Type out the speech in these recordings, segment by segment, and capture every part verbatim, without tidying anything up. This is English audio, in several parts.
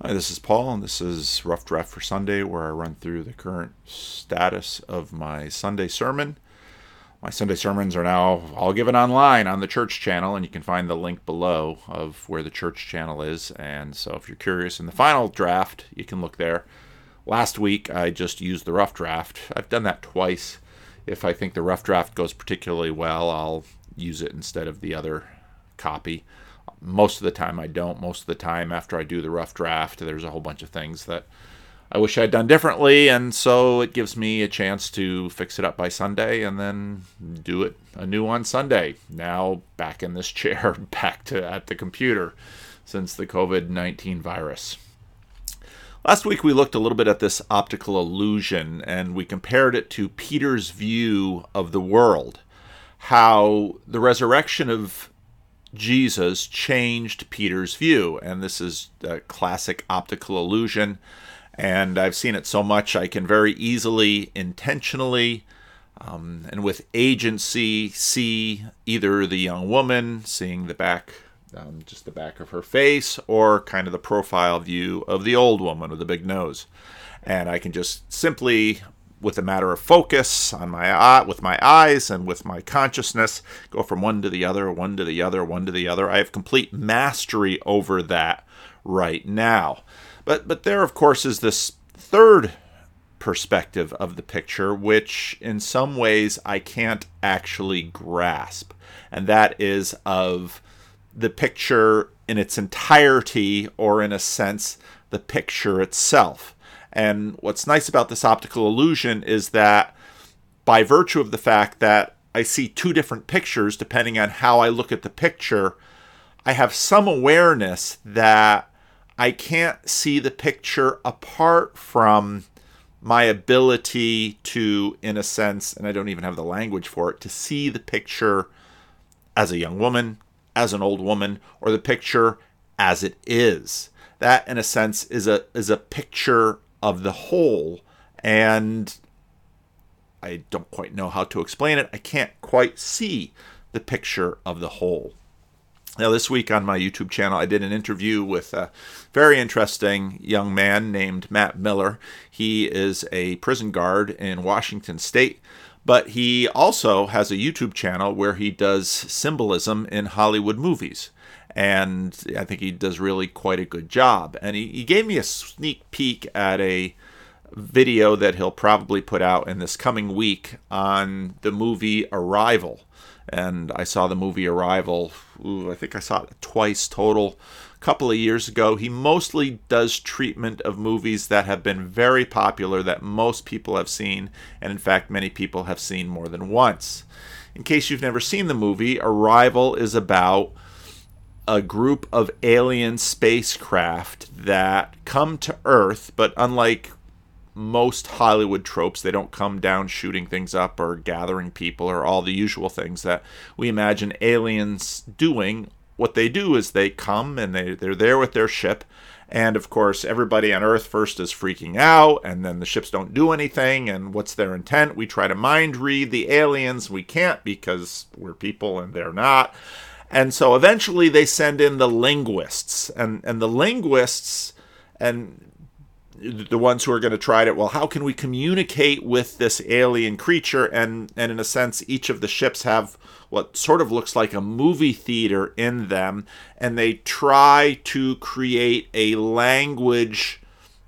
Hi, this is Paul, and this is Rough Draft for Sunday, where I run through the current status of my Sunday sermon. My Sunday sermons are now all given online on the church channel, and you can find the link below of where the church channel is. And so if you're curious in the final draft, you can look there. Last week, I just used the rough draft. I've done that twice. If I think the rough draft goes particularly well, I'll use it instead of the other copy. Most of the time I don't. Most of the time after I do the rough draft, there's a whole bunch of things that I wish I'd done differently, and so it gives me a chance to fix it up by Sunday and then do it anew on Sunday. Now back in this chair, back to at the computer since the covid nineteen virus. Last week we looked a little bit at this optical illusion, and we compared it to Peter's view of the world, how the resurrection of Jesus changed Peter's view. And this is a classic optical illusion, and I've seen it so much I can very easily, intentionally, um, and with agency see either the young woman seeing the back, um, just the back of her face, or kind of the profile view of the old woman with the big nose. And I can just simply, with a matter of focus on my eye, with my eyes and with my consciousness, go from one to the other, one to the other, one to the other. I have complete mastery over that right now. But but there, of course, is this third perspective of the picture, which in some ways I can't actually grasp. And that is of the picture in its entirety, or in a sense, the picture itself. And what's nice about this optical illusion is that by virtue of the fact that I see two different pictures, depending on how I look at the picture, I have some awareness that I can't see the picture apart from my ability to, in a sense, and I don't even have the language for it, to see the picture as a young woman, as an old woman, or the picture as it is. That, in a sense, is a is a picture of the whole, and I don't quite know how to explain it. I can't quite see the picture of the whole. Now, this week on my YouTube channel, I did an interview with a very interesting young man named Matt Miller. He is a prison guard in Washington State, but he also has a YouTube channel where he does symbolism in Hollywood movies. And I think he does really quite a good job. And he, he gave me a sneak peek at a video that he'll probably put out in this coming week on the movie Arrival. And I saw the movie Arrival, ooh, I think I saw it twice total, a couple of years ago. He mostly does treatment of movies that have been very popular, that most people have seen, and in fact many people have seen more than once. In case you've never seen the movie, Arrival is about a group of alien spacecraft that come to Earth, but unlike most Hollywood tropes, they don't come down shooting things up or gathering people or all the usual things that we imagine aliens doing. What they do is they come and they, they're there with their ship, and of course everybody on Earth first is freaking out, and then the ships don't do anything, and what's their intent? We try to mind read the aliens. We can't, because we're people and they're not. And so eventually they send in the linguists, and, and the linguists and the ones who are going to try to, well, how can we communicate with this alien creature? And, and in a sense, each of the ships have what sort of looks like a movie theater in them, and they try to create a language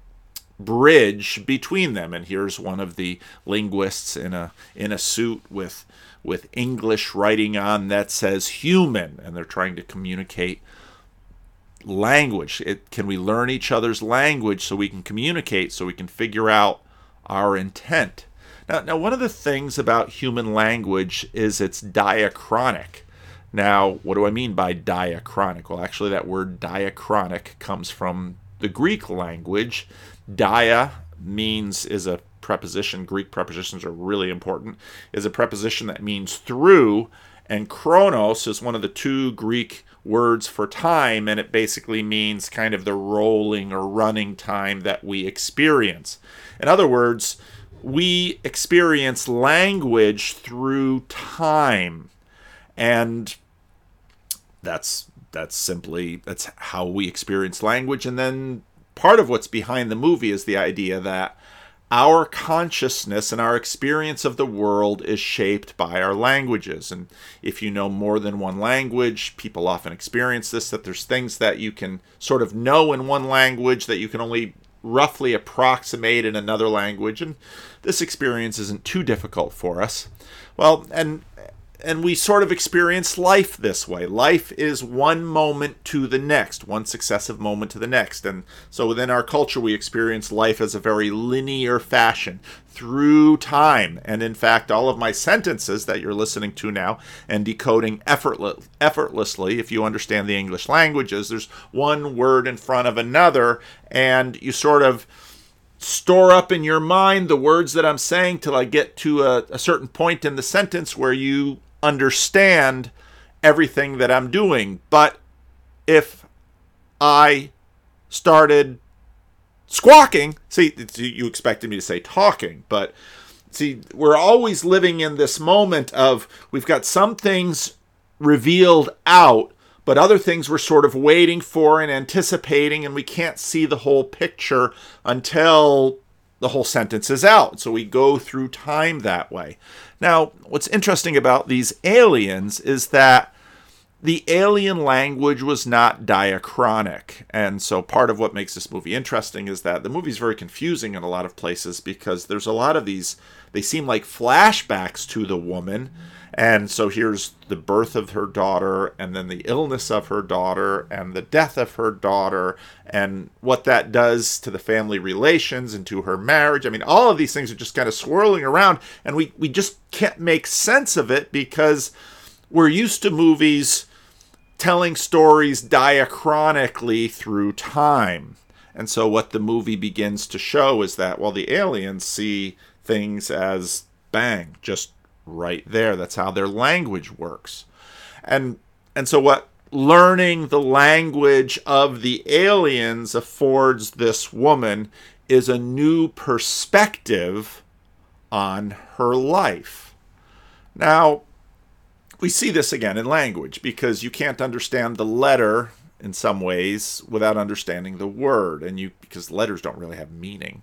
bridge between them. And here's one of the linguists in a in a suit with with English writing on that says human, and they're trying to communicate language. It, can we learn each other's language so we can communicate, so we can figure out our intent? Now, now one of the things about human language is it's diachronic. Now, what do I mean by diachronic? Well, actually, that word diachronic comes from the Greek language. Dia means, is a preposition. Greek prepositions are really important. Is a preposition that means through, and chronos is one of the two Greek words for time, and it basically means kind of the rolling or running time that we experience. In other words, we experience language through time, and that's that's simply that's how we experience language. And then part of what's behind the movie is the idea that our consciousness and our experience of the world is shaped by our languages. And if you know more than one language, people often experience this, that there's things that you can sort of know in one language that you can only roughly approximate in another language. And this experience isn't too difficult for us. Well, and And we sort of experience life this way. Life is one moment to the next, one successive moment to the next. And so within our culture, we experience life as a very linear fashion through time. And in fact, all of my sentences that you're listening to now and decoding effortless, effortlessly, if you understand the English languages, there's one word in front of another, and you sort of store up in your mind the words that I'm saying till I get to a, a certain point in the sentence where you understand everything that I'm doing. But if I started squawking, see, you expected me to say talking, but see, we're always living in this moment of we've got some things revealed out, but other things we're sort of waiting for and anticipating, and we can't see the whole picture until the whole sentence is out. So we go through time that way. Now, what's interesting about these aliens is that the alien language was not diachronic. And so part of what makes this movie interesting is that the movie's very confusing in a lot of places because there's a lot of these, they seem like flashbacks to the woman. And so here's the birth of her daughter, and then the illness of her daughter, and the death of her daughter, and what that does to the family relations and to her marriage. I mean, all of these things are just kind of swirling around, and we, we just can't make sense of it because we're used to movies telling stories diachronically through time. And so what the movie begins to show is that, well, the aliens see things as bang, just right there. That's how their language works. And and so what learning the language of the aliens affords this woman is a new perspective on her life. Now, we see this again in language because you can't understand the letter in some ways without understanding the word, and you because letters don't really have meaning.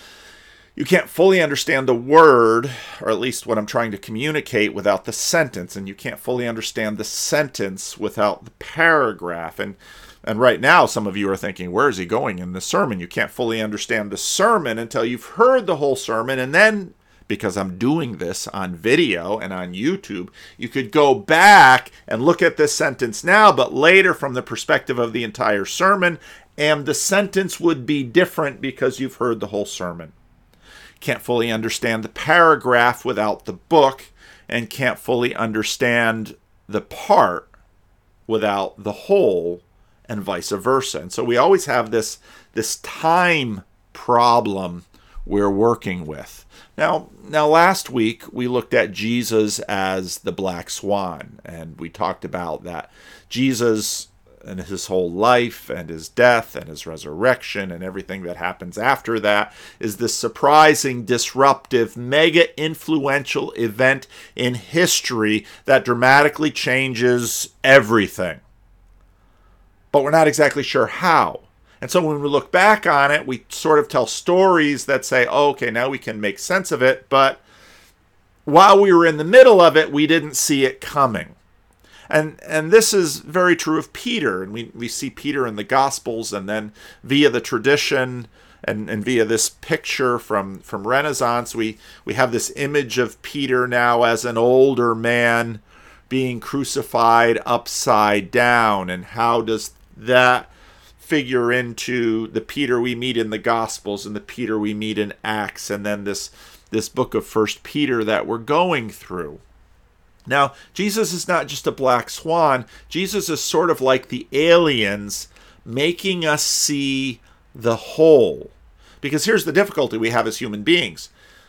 You can't fully understand the word, or at least what I'm trying to communicate, without the sentence. And you can't fully understand the sentence without the paragraph. And and right now, some of you are thinking, where is he going in the sermon? You can't fully understand the sermon until you've heard the whole sermon. And then, because I'm doing this on video and on YouTube, you could go back and look at this sentence now, but later from the perspective of the entire sermon. And the sentence would be different because you've heard the whole sermon. Can't fully understand the paragraph without the book, and can't fully understand the part without the whole, and vice versa. And so we always have this, this time problem we're working with. Now, now, last week we looked at Jesus as the black swan, and we talked about that Jesus and his whole life and his death and his resurrection and everything that happens after that is this surprising, disruptive, mega influential event in history that dramatically changes everything. But we're not exactly sure how. And so when we look back on it, we sort of tell stories that say, oh, okay, now we can make sense of it. But while we were in the middle of it, we didn't see it coming. And and this is very true of Peter. And we, we see Peter in the Gospels, and then via the tradition and, and via this picture from, from Renaissance, we, we have this image of Peter now as an older man being crucified upside down. And how does that figure into the Peter we meet in the Gospels and the Peter we meet in Acts, and then this, this book of First Peter that we're going through? Now, Jesus is not just a black swan. Jesus is sort of like the aliens, making us see the whole. Because here's the difficulty we have as human beings.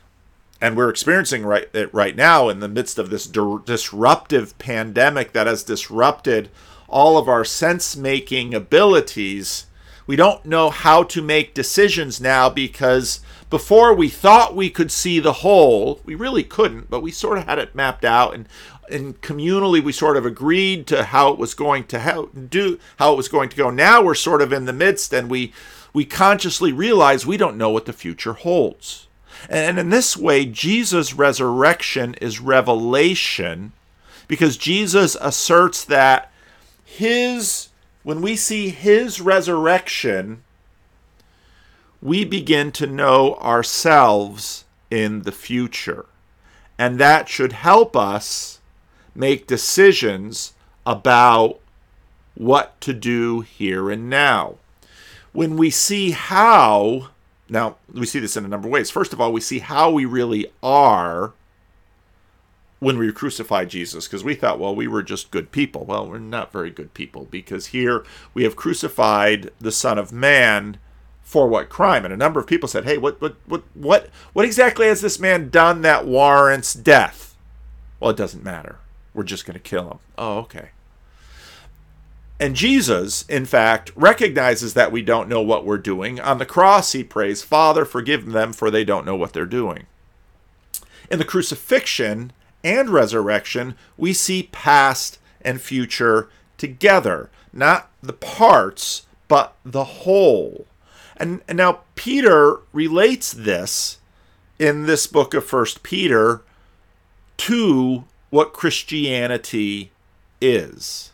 And we're experiencing right, it right now in the midst of this di- disruptive pandemic that has disrupted all of our sense-making abilities. We don't know how to make decisions now because before we thought we could see the whole. We really couldn't, but we sort of had it mapped out, and and communally we sort of agreed to how it was going to how, do how it was going to go. Now we're sort of in the midst, and we we consciously realize we don't know what the future holds. And in this way, Jesus' resurrection is revelation, because Jesus asserts that his when we see his resurrection, we begin to know ourselves in the future. And that should help us make decisions about what to do here and now. When we see how, now we see this in a number of ways. First of all, we see how we really are when we crucified Jesus, because we thought, well, we were just good people. Well, we're not very good people, because here we have crucified the Son of Man. For what crime? And a number of people said, hey, what what what what what exactly has this man done that warrants death? Well, it doesn't matter. We're just going to kill him. Oh, okay. And Jesus, in fact, recognizes that we don't know what we're doing. On the cross, he prays, Father, forgive them, for they don't know what they're doing. In the crucifixion and resurrection, we see past and future together. Not the parts, but the whole. And, and now Peter relates this in this book of First Peter to what Christianity is.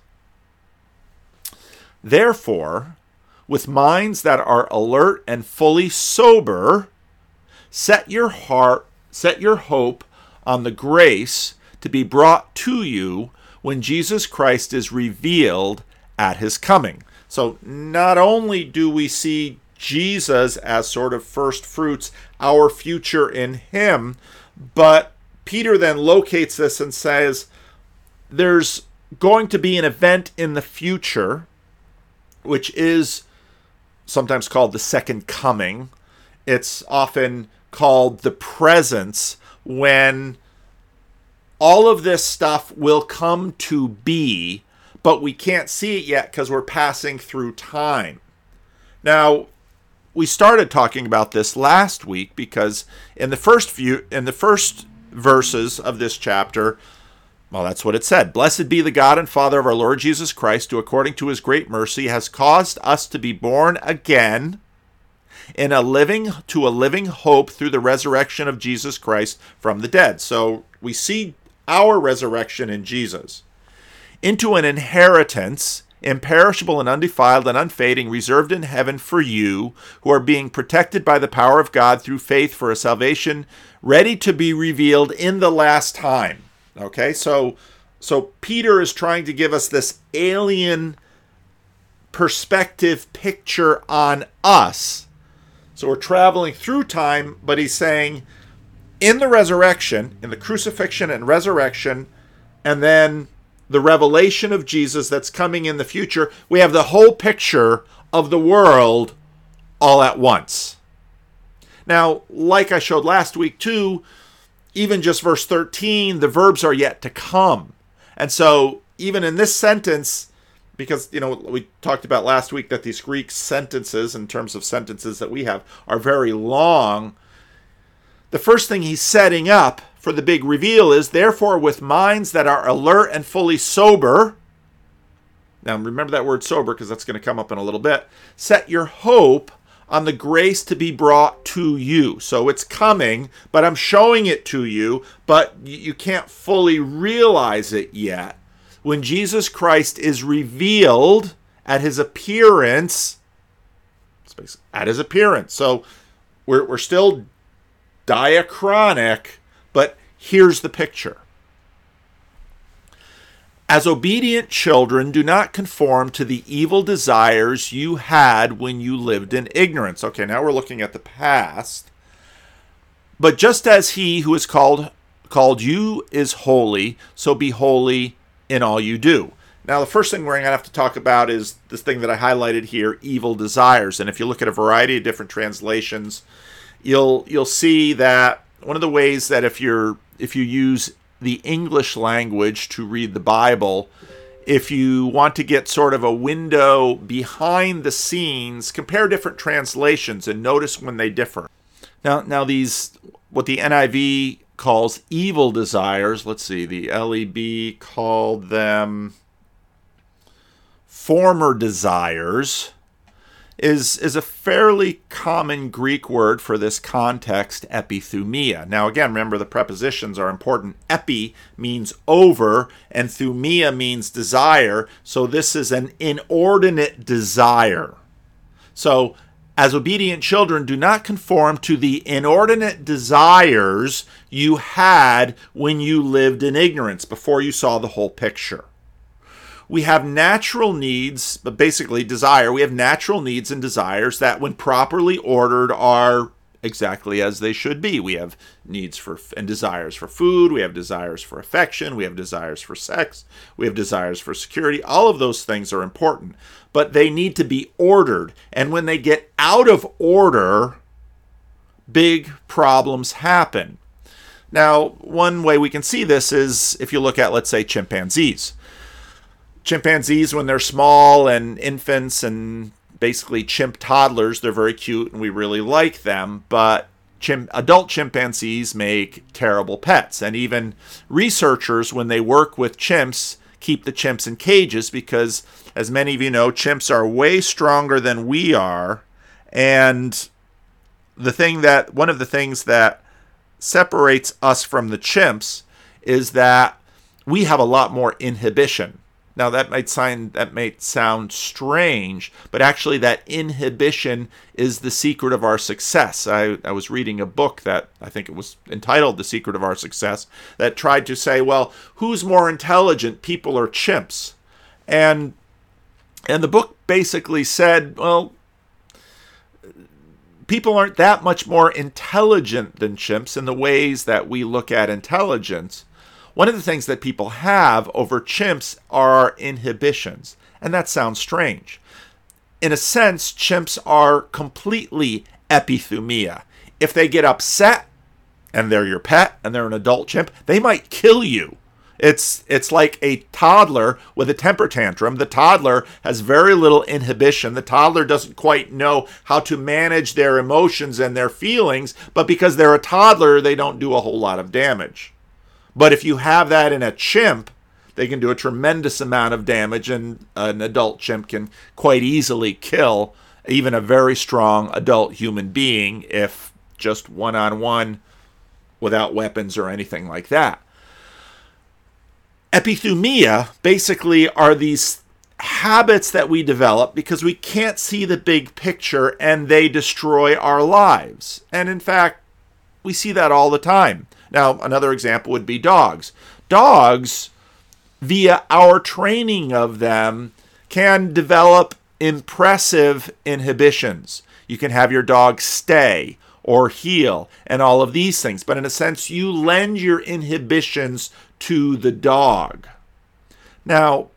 Therefore, with minds that are alert and fully sober, set your heart, set your hope on the grace to be brought to you when Jesus Christ is revealed at his coming. So not only do we see Jesus as sort of first fruits, our future in him, but Peter then locates this and says there's going to be an event in the future, which is sometimes called the second coming. It's often called the presence, when all of this stuff will come to be, but we can't see it yet because we're passing through time. Now, we started talking about this last week because in the first few, in the first verses of this chapter, well, that's what it said. Blessed be the God and Father of our Lord Jesus Christ, who according to his great mercy has caused us to be born again in a living to a living hope through the resurrection of Jesus Christ from the dead. So we see our resurrection in Jesus, into an inheritance imperishable and undefiled and unfading, reserved in heaven for you, who are being protected by the power of God through faith for a salvation ready to be revealed in the last time. Okay, so so Peter is trying to give us this alien perspective picture on us. So we're traveling through time, but he's saying in the resurrection, in the crucifixion and resurrection, and then the revelation of Jesus that's coming in the future, we have the whole picture of the world all at once. Now, like I showed last week too, even just verse thirteen, the verbs are yet to come. And so even in this sentence, because, you know, we talked about last week that these Greek sentences, in terms of sentences that we have, are very long. The first thing he's setting up for the big reveal is, therefore, with minds that are alert and fully sober. Now, remember that word sober, because that's going to come up in a little bit. Set your hope on the grace to be brought to you. So it's coming, but I'm showing it to you, but you can't fully realize it yet. When Jesus Christ is revealed at his appearance, at his appearance. So we're, we're still diachronic, but here's the picture. As obedient children, do not conform to the evil desires you had when you lived in ignorance. Okay, now we're looking at the past. But just as he who is called called you is holy, so be holy in all you do. Now, the first thing we're going to have to talk about is this thing that I highlighted here, evil desires. And if you look at a variety of different translations, you'll you'll see that one of the ways that if you're if you use the English language to read the Bible if you want to get sort of a window behind the scenes, compare different translations and notice when they differ. Now, now these, what the N I V calls evil desires, let's see, the L E B called them former desires, is, is a fairly common Greek word for this context, epithumia. Now again, remember the prepositions are important. Epi means over, and thumia means desire, so this is an inordinate desire. So, as obedient children, do not conform to the inordinate desires you had when you lived in ignorance, before you saw the whole picture. We have natural needs, but basically desire. We have natural needs and desires that, when properly ordered, are exactly as they should be. We have needs for and desires for food. We have desires for affection. We have desires for sex. We have desires for security. All of those things are important, but they need to be ordered. And when they get out of order, big problems happen. Now, one way we can see this is if you look at, let's say, chimpanzees. Chimpanzees, when they're small and infants and basically chimp toddlers, they're very cute and we really like them, but chim- adult chimpanzees make terrible pets. And even researchers, when they work with chimps, keep the chimps in cages because, as many of you know, chimps are way stronger than we are. And the thing that, one of the things that separates us from the chimps is that we have a lot more inhibition. Now that might sound that might sound strange, but actually that inhibition is the secret of our success. I, I was reading a book that I think it was entitled The Secret of Our Success that tried to say, well, who's more intelligent, people or chimps? And and the book basically said, well, people aren't that much more intelligent than chimps in the ways that we look at intelligence. One of the things that people have over chimps are inhibitions, and that sounds strange. In a sense, chimps are completely epithumia. If they get upset, and they're your pet, and they're an adult chimp, they might kill you. It's it's like a toddler with a temper tantrum. The toddler has very little inhibition. The toddler doesn't quite know how to manage their emotions and their feelings, but because they're a toddler, they don't do a whole lot of damage. But if you have that in a chimp, they can do a tremendous amount of damage, and an adult chimp can quite easily kill even a very strong adult human being if just one-on-one without weapons or anything like that. Epithumia basically are these habits that we develop because we can't see the big picture, and they destroy our lives. And in fact, we see that all the time. Now, another example would be dogs. Dogs, via our training of them, can develop impressive inhibitions. You can have your dog stay or heel and all of these things. But in a sense, you lend your inhibitions to the dog. Now,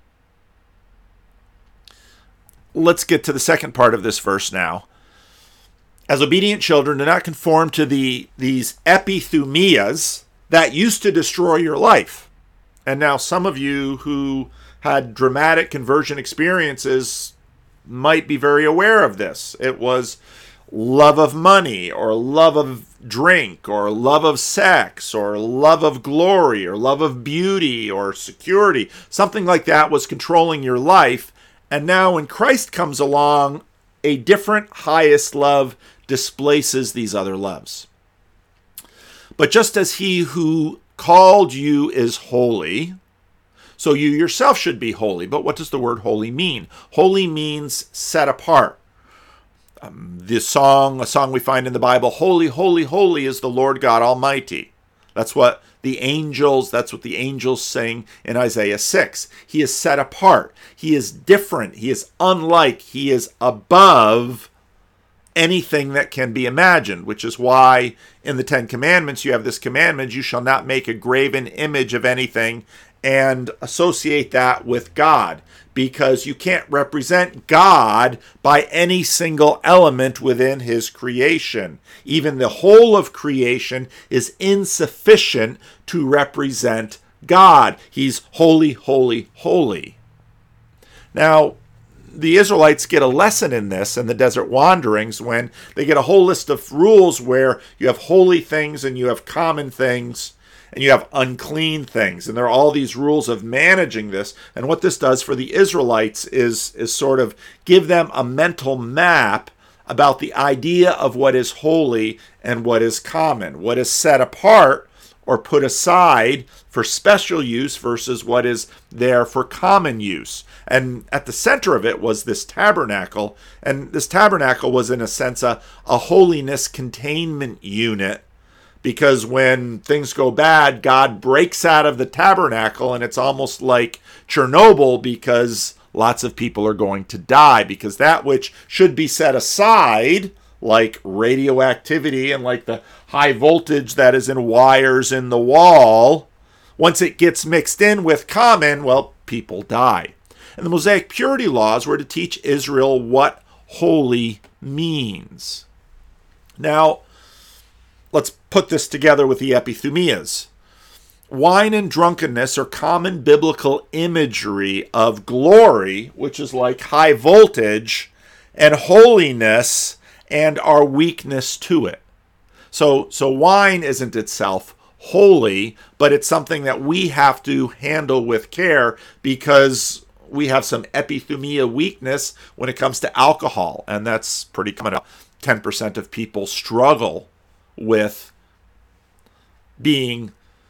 let's get to the second part of this verse now. As obedient children, do not conform to the these epithumias that used to destroy your life. And now some of you who had dramatic conversion experiences might be very aware of this. It was love of money, or love of drink, or love of sex, or love of glory, or love of beauty, or security. Something like that was controlling your life. And now when Christ comes along, a different highest love displaces these other loves. But just as he who called you is holy, so you yourself should be holy. But what does the word holy mean? Holy means set apart. Um, this song, a song we find in the Bible, holy, holy, holy is the Lord God Almighty. That's what the angels, that's what the angels sing in Isaiah six. He is set apart. He is different. He is unlike. He is above anything that can be imagined, which is why in the Ten Commandments you have this commandment, you shall not make a graven image of anything and associate that with God, because you can't represent God by any single element within his creation. Even the whole of creation is insufficient to represent God. He's holy, holy, holy. Now, the Israelites get a lesson in this in the desert wanderings when they get a whole list of rules where you have holy things and you have common things and you have unclean things. And there are all these rules of managing this. And what this does for the Israelites is, is sort of give them a mental map about the idea of what is holy and what is common, what is set apart or put aside for special use versus what is there for common use. And at the center of it was this tabernacle. And this tabernacle was, in a sense, a, a holiness containment unit, because when things go bad, God breaks out of the tabernacle, and it's almost like Chernobyl, because lots of people are going to die, because that which should be set aside, like radioactivity and like the high voltage that is in wires in the wall, once it gets mixed in with common, well, people die. And the Mosaic purity laws were to teach Israel what holy means. Now, let's put this together with the epithumias. Wine and drunkenness are common biblical imagery of glory, which is like high voltage, and holiness and our weakness to it. So, so wine isn't itself holy, but it's something that we have to handle with care because we have some epithumia weakness when it comes to alcohol, and that's pretty common. ten percent of people struggle with being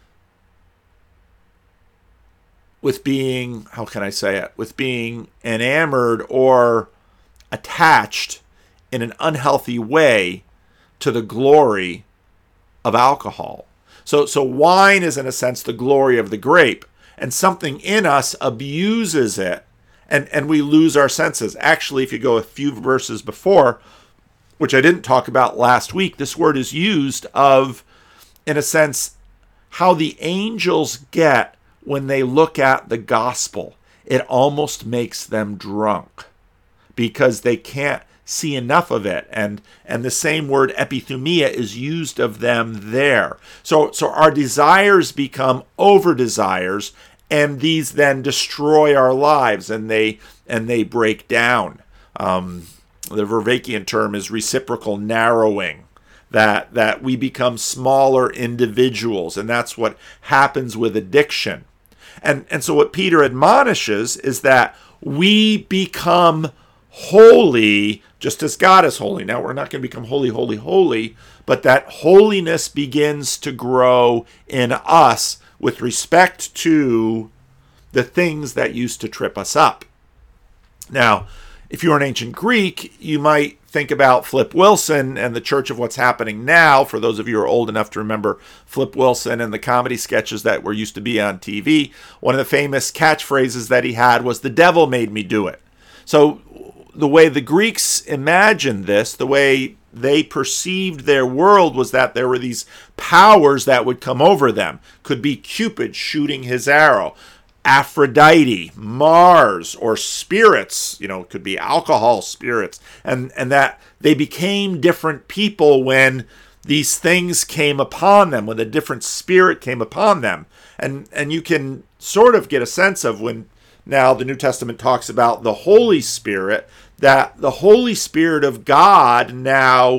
with being, how can I say it, with being enamored or attached in an unhealthy way to the glory of alcohol. So, so wine is, in a sense, the glory of the grape, and something in us abuses it, and, and we lose our senses. Actually, if you go a few verses before, which I didn't talk about last week, this word is used of, in a sense, how the angels get when they look at the gospel. It almost makes them drunk because they can't see enough of it. And, and the same word epithumia is used of them there. So, so our desires become over desires, and these then destroy our lives, and they, and they break down. Um, the Vervaekian term is reciprocal narrowing, that, that we become smaller individuals, and that's what happens with addiction. And, and so what Peter admonishes is that we become holy just as God is holy. Now, we're not going to become holy, holy, holy, but that holiness begins to grow in us with respect to the things that used to trip us up. Now, if you're an ancient Greek, you might think about Flip Wilson and the Church of What's Happening Now. For those of you who are old enough to remember Flip Wilson and the comedy sketches that were used to be on T V, one of the famous catchphrases that he had was, "The devil made me do it." So the way the Greeks imagined this, the way they perceived their world, was that there were these powers that would come over them. Could be Cupid shooting his arrow, Aphrodite, Mars, or spirits, you know, it could be alcohol spirits, and, and that they became different people when these things came upon them, when a different spirit came upon them. And, and you can sort of get a sense of when now the New Testament talks about the Holy Spirit, that the Holy Spirit of God now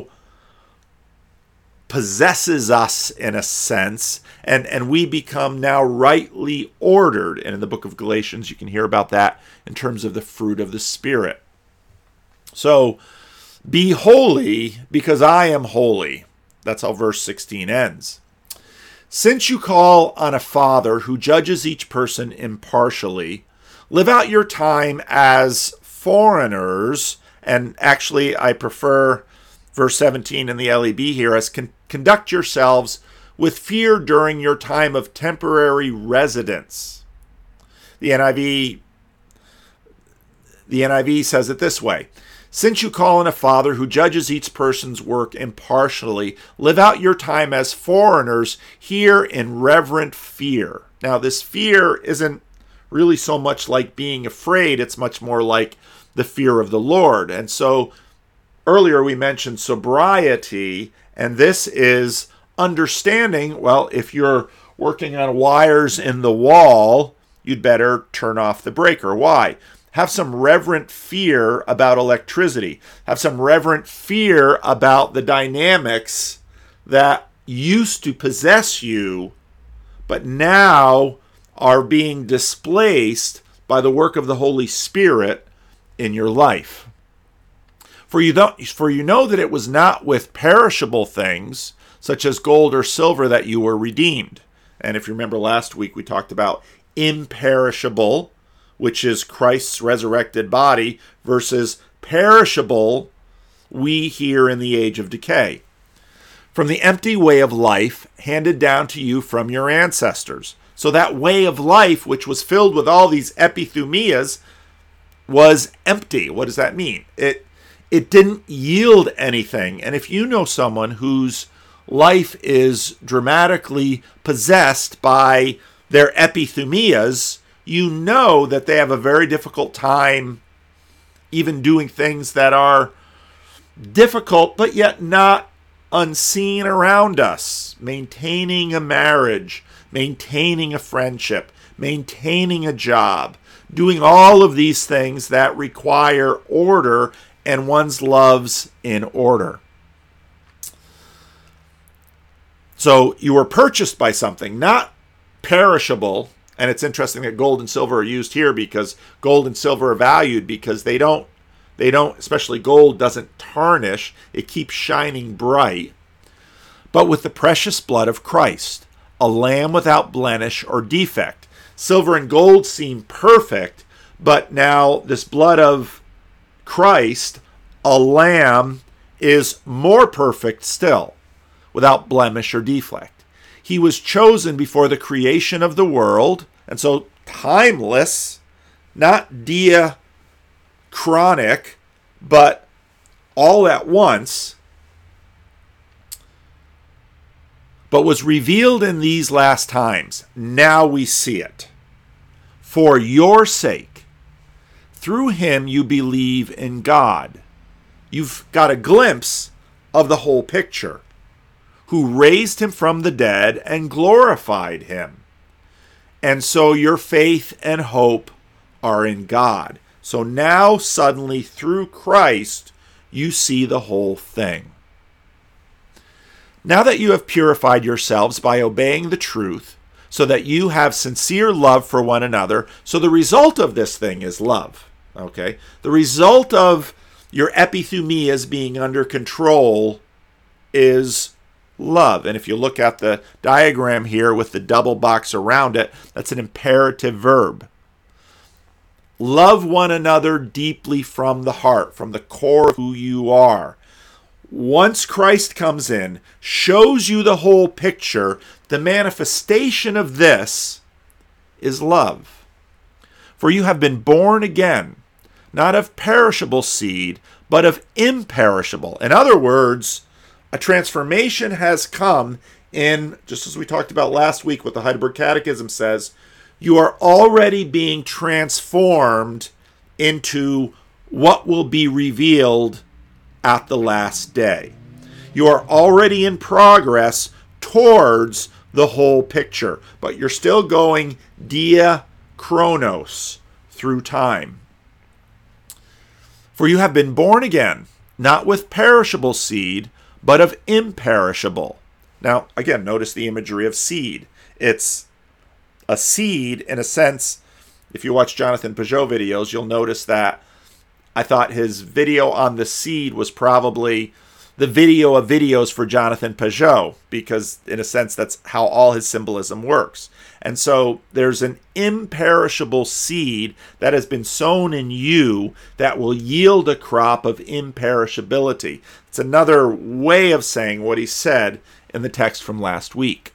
possesses us in a sense, and, and we become now rightly ordered. And in the book of Galatians, you can hear about that in terms of the fruit of the Spirit. So, be holy because I am holy. That's how verse sixteen ends. Since you call on a Father who judges each person impartially, live out your time as foreigners, and actually I prefer verse seventeen in the L E B here as con- conduct yourselves with fear during your time of temporary residence. The N I V the N I V says it this way: since you call on a Father who judges each person's work impartially, live out your time as foreigners here in reverent fear. Now, this fear isn't really so much like being afraid, it's much more like the fear of the Lord. And so earlier we mentioned sobriety, and this is understanding, well, if you're working on wires in the wall, you'd better turn off the breaker. Why? Have some reverent fear about electricity. Have some reverent fear about the dynamics that used to possess you, but now are being displaced by the work of the Holy Spirit in your life. For you don't, for you know that it was not with perishable things, such as gold or silver, that you were redeemed. And if you remember last week, we talked about imperishable, which is Christ's resurrected body, versus perishable, we here in the age of decay. From the empty way of life handed down to you from your ancestors. So that way of life, which was filled with all these epithumias, was empty. What does that mean? It it didn't yield anything. And if you know someone whose life is dramatically possessed by their epithumias, you know that they have a very difficult time even doing things that are difficult, but yet not unseen around us. Maintaining a marriage, maintaining a friendship, maintaining a job, doing all of these things that require order and one's loves in order. So you were purchased by something, not perishable. And it's interesting that gold and silver are used here because gold and silver are valued because they don't, they don't, especially gold doesn't tarnish. It keeps shining bright. But with the precious blood of Christ, a lamb without blemish or defect. Silver and gold seem perfect, but now this blood of Christ, a lamb, is more perfect still, without blemish or defect. He was chosen before the creation of the world, and so timeless, not diachronic, but all at once, but was revealed in these last times. Now we see it. For your sake, through him you believe in God. You've got a glimpse of the whole picture. Who raised him from the dead and glorified him. And so your faith and hope are in God. So now suddenly through Christ, you see the whole thing. Now that you have purified yourselves by obeying the truth, so that you have sincere love for one another, so the result of this thing is love. Okay? The result of your epithumias being under control is love. And if you look at the diagram here with the double box around it, that's an imperative verb. Love one another deeply from the heart, from the core of who you are. Once Christ comes in, shows you the whole picture, the manifestation of this is love. For you have been born again, not of perishable seed, but of imperishable. In other words, a transformation has come in, just as we talked about last week, what the Heidelberg Catechism says, you are already being transformed into what will be revealed at the last day. You are already in progress towards the whole picture, but you're still going diachronos, through time. For you have been born again, not with perishable seed, but of imperishable. Now, again, notice the imagery of seed. It's a seed, in a sense. If you watch Jonathan Pageau videos, you'll notice that I thought his video on the seed was probably the video of videos for Jonathan Pageau, because in a sense, that's how all his symbolism works. And so there's an imperishable seed that has been sown in you that will yield a crop of imperishability. It's another way of saying what he said in the text from last week.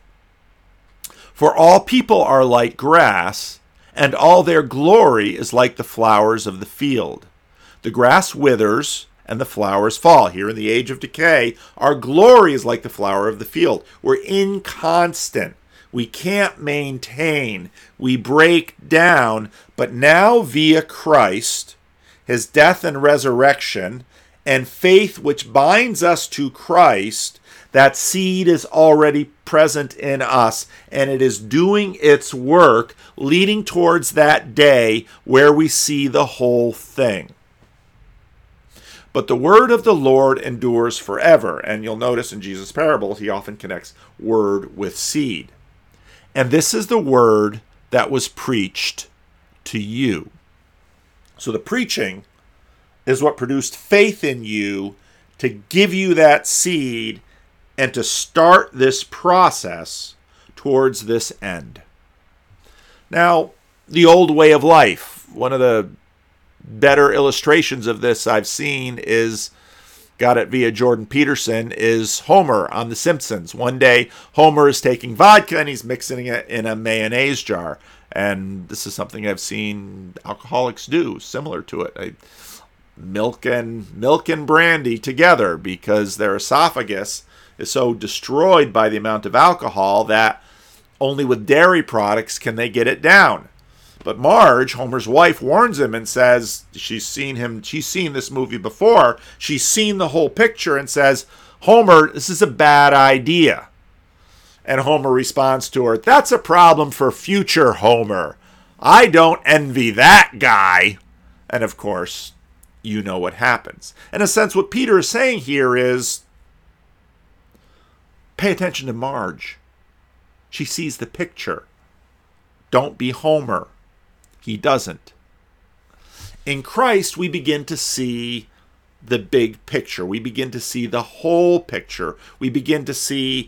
For all people are like grass, and all their glory is like the flowers of the field. The grass withers, and the flowers fall. Here in the age of decay, our glory is like the flower of the field. We're inconstant. We can't maintain. We break down. But now via Christ, his death and resurrection, And faith which binds us to Christ, that seed is already present in us, and it is doing its work, leading towards that day where we see the whole thing. But the word of the Lord endures forever. And you'll notice in Jesus' parables, he often connects word with seed. And this is the word that was preached to you. So the preaching is what produced faith in you to give you that seed and to start this process towards this end. Now, the old way of life, one of the better illustrations of this I've seen is, got it via Jordan Peterson, is Homer on The Simpsons. One day, Homer is taking vodka and he's mixing it in a mayonnaise jar. And this is something I've seen alcoholics do, similar to it. I, milk and milk and brandy together, because their esophagus is so destroyed by the amount of alcohol that only with dairy products can they get it down. But Marge, Homer's wife, warns him and says she's seen him, she's seen this movie before. She's seen the whole picture and says, Homer, this is a bad idea. And Homer responds to her, that's a problem for future Homer. I don't envy that guy. And of course, you know what happens. In a sense, what Peter is saying here is, pay attention to Marge. She sees the picture. Don't be Homer. He doesn't. In Christ, we begin to see the big picture. We begin to see the whole picture. We begin to see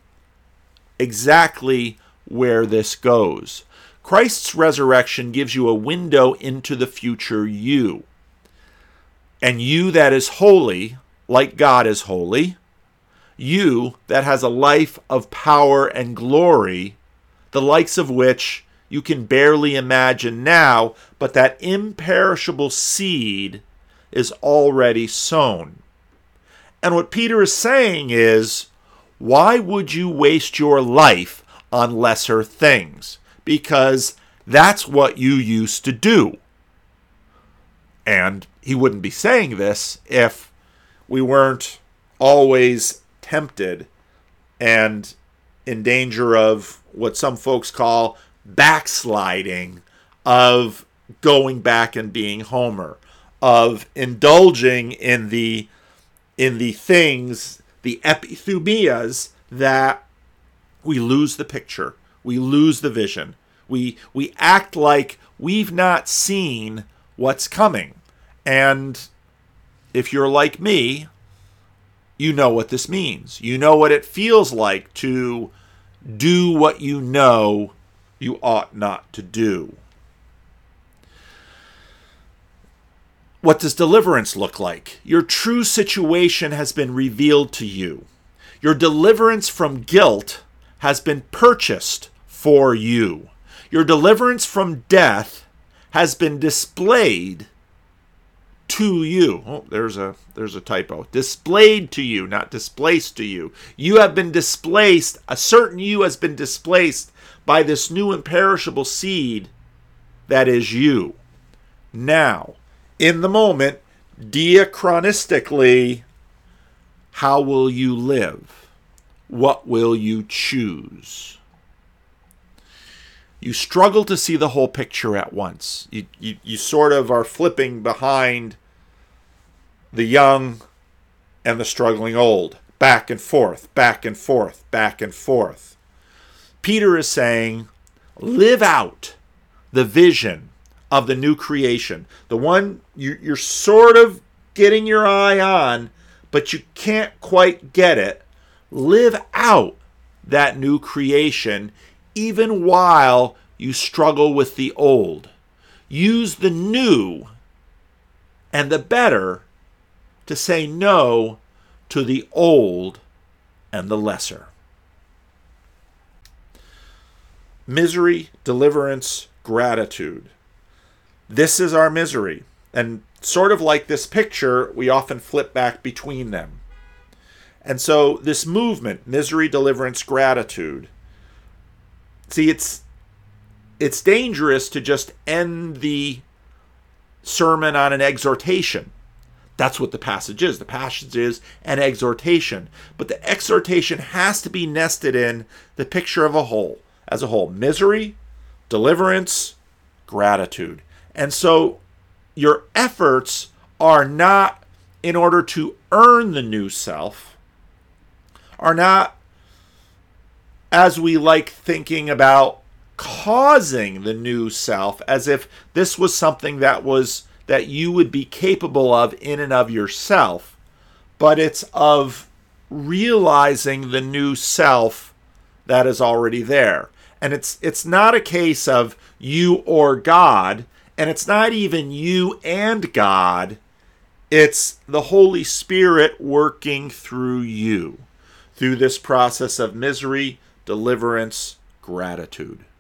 exactly where this goes. Christ's resurrection gives you a window into the future you. And you that is holy, like God is holy, you that has a life of power and glory, the likes of which you can barely imagine now, but that imperishable seed is already sown. And what Peter is saying is, why would you waste your life on lesser things? Because that's what you used to do. And he wouldn't be saying this if we weren't always tempted and in danger of what some folks call backsliding, of going back and being Homer, of indulging in the in the things, the epithumias, that we lose the picture, we lose the vision, we we act like we've not seen what's coming. And if you're like me, you know what this means. You know what it feels like to do what you know you ought not to do. What does deliverance look like? Your true situation has been revealed to you. Your deliverance from guilt has been purchased for you. Your deliverance from death has been displayed to you. Oh, there's a there's a typo. Displayed to you, not displaced to you. You have been displaced. A certain you has been displaced by this new imperishable seed that is you. Now, in the moment, diachronistically, how will you live? What will you choose? You struggle to see the whole picture at once. You, you, you sort of are flipping behind the young and the struggling old. Back and forth, back and forth, back and forth. Peter is saying, live out the vision of the new creation. The one you, you're sort of getting your eye on, but you can't quite get it. Live out that new creation, even while you struggle with the old. Use the new and the better to say no to the old and the lesser. Misery, deliverance, gratitude. This is our misery. And sort of like this picture, we often flip back between them. And so this movement, misery, deliverance, gratitude, see, it's it's dangerous to just end the sermon on an exhortation. That's what the passage is. The passage is an exhortation. But the exhortation has to be nested in the picture of a whole, as a whole. Misery, deliverance, gratitude. And so your efforts are not in order to earn the new self, are not, as we like thinking about, causing the new self, as if this was something that was that you would be capable of in and of yourself, but it's of realizing the new self that is already there. And it's it's not a case of you or God, and it's not even you and God. It's the Holy Spirit working through you through this process of misery, deliverance, gratitude.